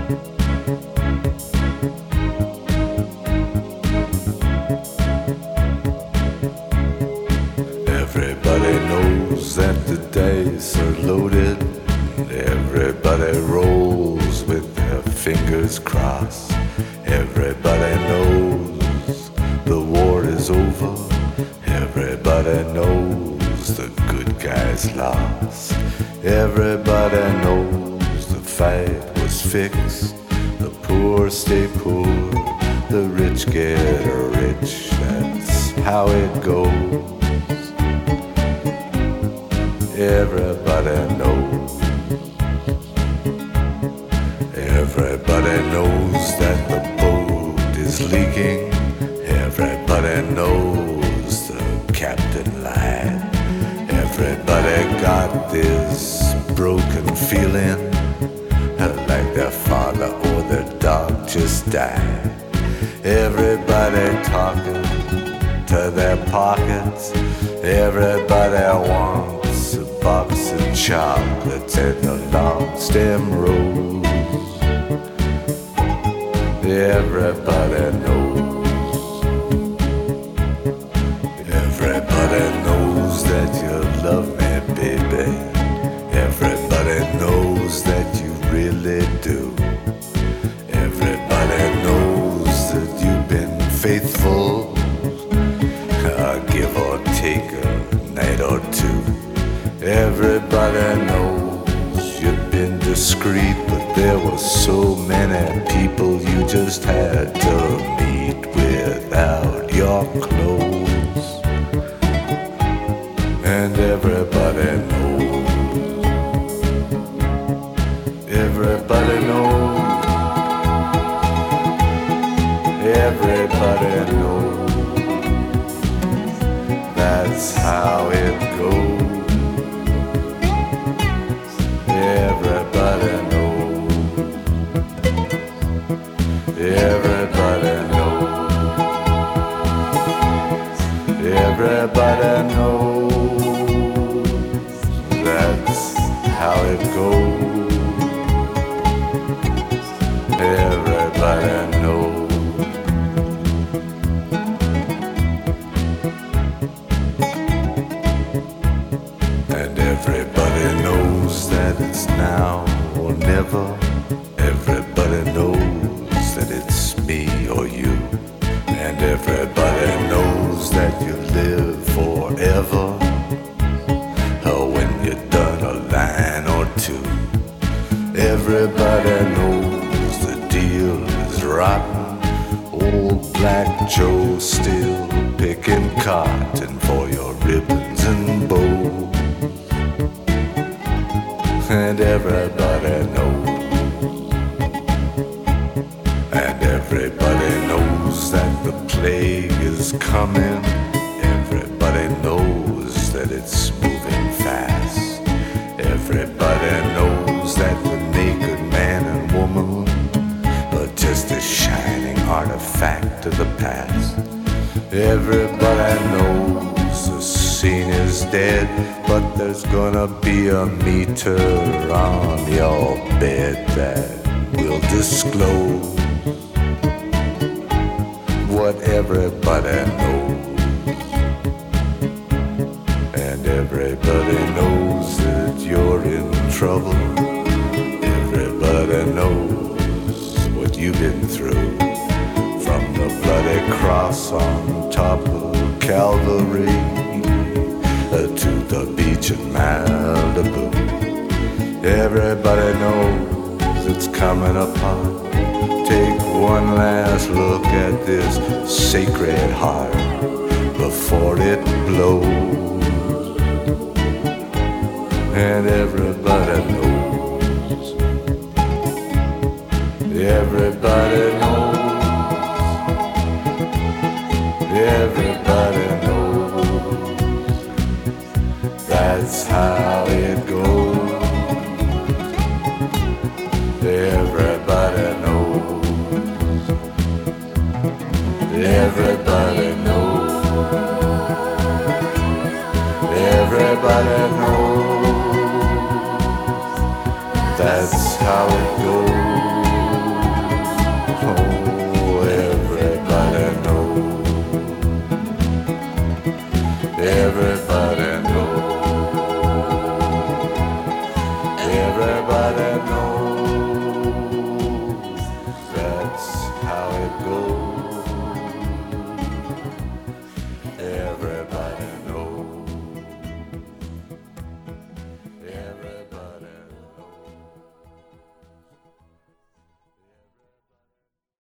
Everybody knows that the dice are loaded. Everybody rolls with their fingers crossed. Everybody knows the war is over. Everybody knows the good guys lost. Everybody knows the fight was fixed. The poor stay poor, the rich get rich. That's how it goes. Everybody knows. Everybody knows that the boat is leaking. Everybody knows the captain lied. Everybody got this broken feeling, like their father or their dog just died. Everybody talking to their pockets. Everybody wants a box of chocolates and a long stem rose. Everybody knows. Everybody knows that you love me, baby. Everybody knows that you really do. Everybody knows that you've been faithful, give or take a night or two. Everybody knows you've been discreet, but there were so many people you just had to meet without your clothes. And everybody knows. Everybody knows. Everybody knows. That's how it goes. Everybody knows. Everybody knows. Everybody knows. That's how it goes. Everybody knows. Everybody knows that it's now or never. Everybody knows that it's me or you. And everybody knows that you live forever. When you're done a line or two. Everybody knows the deal is rotten. Old Black Joe still picking cotton for your ribbons and bows. And everybody knows. And everybody knows that the plague is coming. Everybody knows that it's moving fast. Everybody knows that the naked man and woman are just a shining artifact of the past. Everybody knows the scene is dead, but there's gonna be a meter on your bed that will disclose what everybody knows. And everybody knows that you're in trouble. Everybody knows what you've been through. From the bloody cross on top of Calvary to the beach in Malibu. Everybody knows it's coming apart. Take one last look at this sacred heart before it blows. And everybody knows. Everybody knows. Everybody knows. That's how it goes. Everybody knows. Everybody knows. Everybody knows. That's